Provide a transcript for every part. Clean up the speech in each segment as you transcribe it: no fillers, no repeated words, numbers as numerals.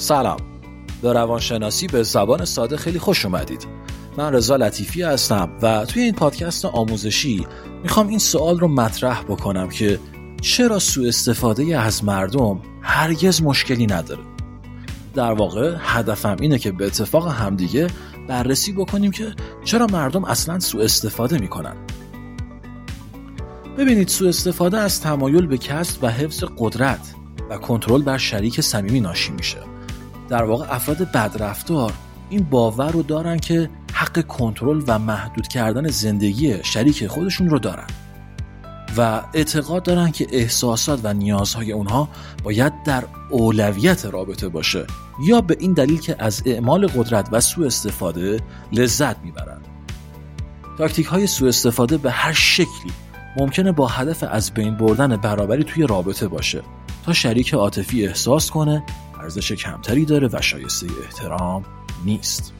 سلام، به روانشناسی به زبان ساده خیلی خوش اومدید. من رضا لطیفی هستم و توی این پادکست آموزشی میخوام این سوال رو مطرح بکنم که چرا سوء استفاده از مردم هرگز مشکلی نداره. در واقع هدفم اینه که به اتفاق همدیگه بررسی بکنیم که چرا مردم اصلا سوء استفاده میکنن. ببینید، سوء استفاده از تمایل به کسب و حفظ قدرت و کنترل بر شریک صمیمی ناشی میشه. در واقع افراد بدرفتار این باور رو دارن که حق کنترل و محدود کردن زندگی شریک خودشون رو دارن و اعتقاد دارن که احساسات و نیازهای اونها باید در اولویت رابطه باشه، یا به این دلیل که از اعمال قدرت و سوء استفاده لذت میبرن. تاکتیک های سوء استفاده به هر شکلی ممکنه با هدف از بین بردن برابری توی رابطه باشه تا شریک عاطفی احساس کنه ارزش کمتری داره و شایسته احترام نیست.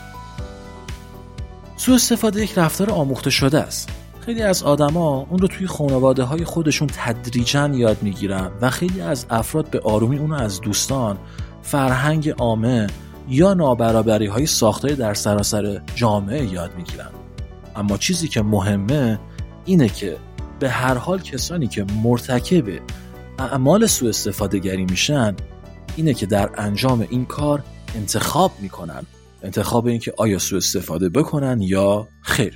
سوء استفاده یک رفتار آموخته شده است. خیلی از آدما اون رو توی خانواده‌های خودشون تدریجاً یاد میگیرن و خیلی از افراد به آرومی اون رو از دوستان، فرهنگ عامه یا نابرابری‌های ساختاری در سراسر جامعه یاد میگیرن. اما چیزی که مهمه اینه که به هر حال کسانی که مرتکب اعمال سوء استفاده گری میشن اینه که در انجام این کار انتخاب میکنن، انتخاب این که آیا سوء استفاده بکنن یا خیر.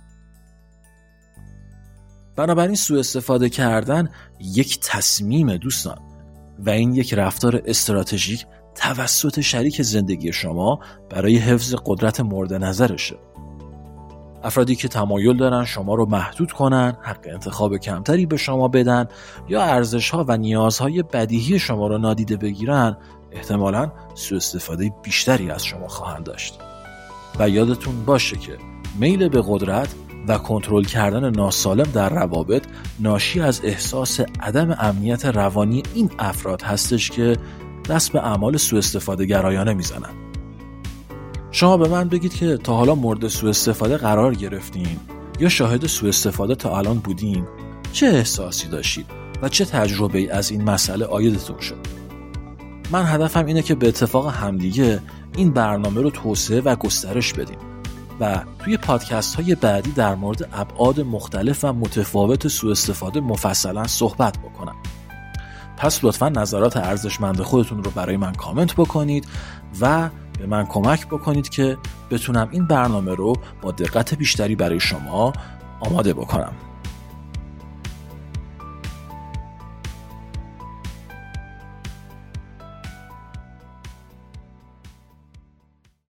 بنابراین سوء استفاده کردن یک تصمیم دوستان و این یک رفتار استراتژیک توسط شریک زندگی شما برای حفظ قدرت مورد نظرشه. افرادی که تمایل دارن شما رو محدود کنن، حق انتخاب کمتری به شما بدن یا ارزش‌ها و نیازهای بدیهی شما رو نادیده بگیرن، احتمالاً سوء استفاده بیشتری از شما خواهند داشت. و یادتون باشه که میل به قدرت و کنترل کردن ناسالم در روابط ناشی از احساس عدم امنیت روانی این افراد هستش که دست به اعمال سوء استفاده گرایانه میزنن. شما به من بگید که تا حالا مورد سوء استفاده قرار گرفتین یا شاهد سوء استفاده تا الان بودین؟ چه احساسی داشتید و چه تجربه‌ای از این مسئله عایدتون شد؟ من هدفم اینه که به اتفاق همدیگه این برنامه رو توسعه و گسترش بدیم و توی پادکست های بعدی در مورد ابعاد مختلف و متفاوت سوء استفاده مفصلا صحبت بکنم. پس لطفا نظرات ارزشمند خودتون رو برای من کامنت بکنید و به من کمک بکنید که بتونم این برنامه رو با دقت بیشتری برای شما آماده بکنم.